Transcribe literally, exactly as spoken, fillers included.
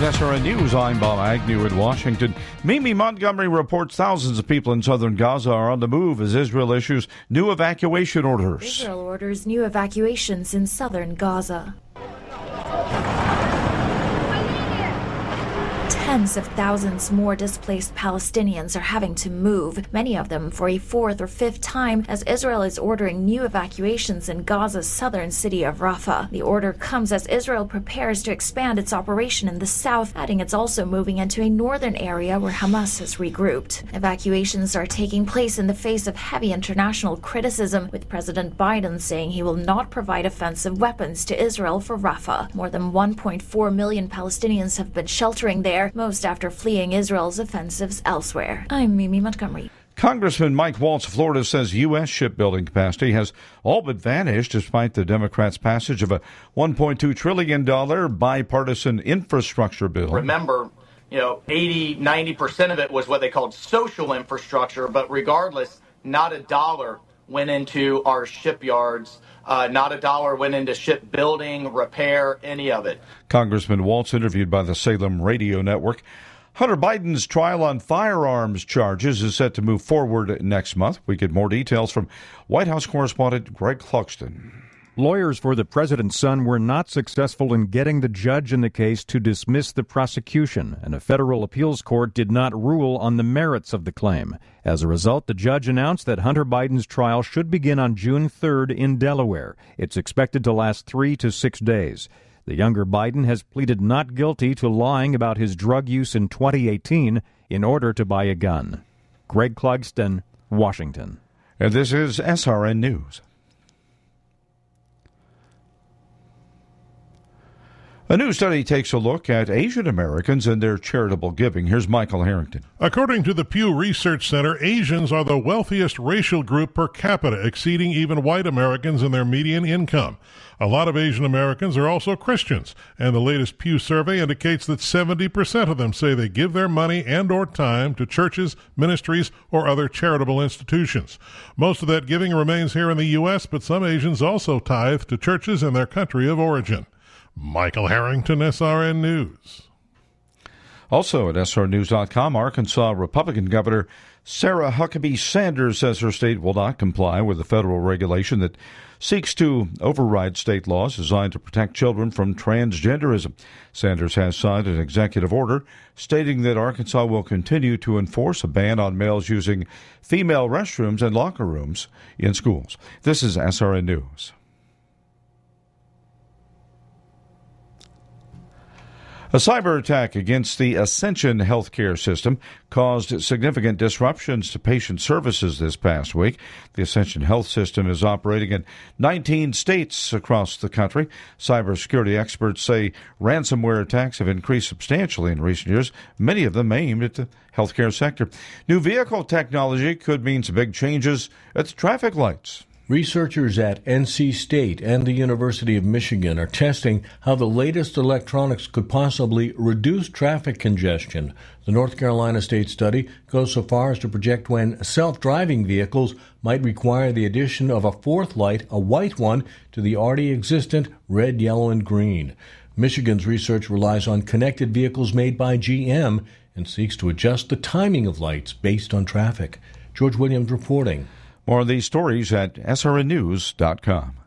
With S R N News, I'm Bob Agnew in Washington. Mimi Montgomery reports thousands of people in southern Gaza are on the move as Israel issues new evacuation orders. Israel orders new evacuations in southern Gaza. Tens of thousands more displaced Palestinians are having to move, many of them for a fourth or fifth time, as Israel is ordering new evacuations in Gaza's southern city of Rafah. The order comes as Israel prepares to expand its operation in the south, adding it's also moving into a northern area where Hamas has regrouped. Evacuations are taking place in the face of heavy international criticism, with President Biden saying he will not provide offensive weapons to Israel for Rafah. More than one point four million Palestinians have been sheltering there, most after fleeing Israel's offensives elsewhere. I'm Mimi Montgomery. Congressman Mike Waltz of Florida says U S shipbuilding capacity has all but vanished despite the Democrats' passage of a one point two trillion dollars bipartisan infrastructure bill. Remember, you know, eighty, ninety percent of it was what they called social infrastructure, but regardless, not a dollar went into our shipyards. Uh, not a dollar went into shipbuilding, repair, any of it. Congressman Waltz interviewed by the Salem Radio Network. Hunter Biden's trial on firearms charges is set to move forward next month. We get more details from White House correspondent Greg Clugston. Lawyers for the president's son were not successful in getting the judge in the case to dismiss the prosecution, and a federal appeals court did not rule on the merits of the claim. As a result, the judge announced that Hunter Biden's trial should begin on June third in Delaware. It's expected to last three to six days. The younger Biden has pleaded not guilty to lying about his drug use in twenty eighteen in order to buy a gun. Greg Clugston, Washington. And this is S R N News. A new study takes a look at Asian Americans and their charitable giving. Here's Michael Harrington. According to the Pew Research Center, Asians are the wealthiest racial group per capita, exceeding even white Americans in their median income. A lot of Asian Americans are also Christians, and the latest Pew survey indicates that seventy percent of them say they give their money and or time to churches, ministries, or other charitable institutions. Most of that giving remains here in the U S, but some Asians also tithe to churches in their country of origin. Michael Harrington, S R N News. Also at S R News dot com, Arkansas Republican Governor Sarah Huckabee Sanders says her state will not comply with a federal regulation that seeks to override state laws designed to protect children from transgenderism. Sanders has signed an executive order stating that Arkansas will continue to enforce a ban on males using female restrooms and locker rooms in schools. This is S R N News. A cyber attack against the Ascension healthcare system caused significant disruptions to patient services this past week. The Ascension health system is operating in nineteen states across the country. Cybersecurity experts say ransomware attacks have increased substantially in recent years, many of them aimed at the healthcare sector. New vehicle technology could mean some big changes at the traffic lights. Researchers at N C State and the University of Michigan are testing how the latest electronics could possibly reduce traffic congestion. The North Carolina State study goes so far as to project when self-driving vehicles might require the addition of a fourth light, a white one, to the already existent red, yellow, and green. Michigan's research relies on connected vehicles made by G M and seeks to adjust the timing of lights based on traffic. George Williams reporting. More of these stories at S R N News dot com.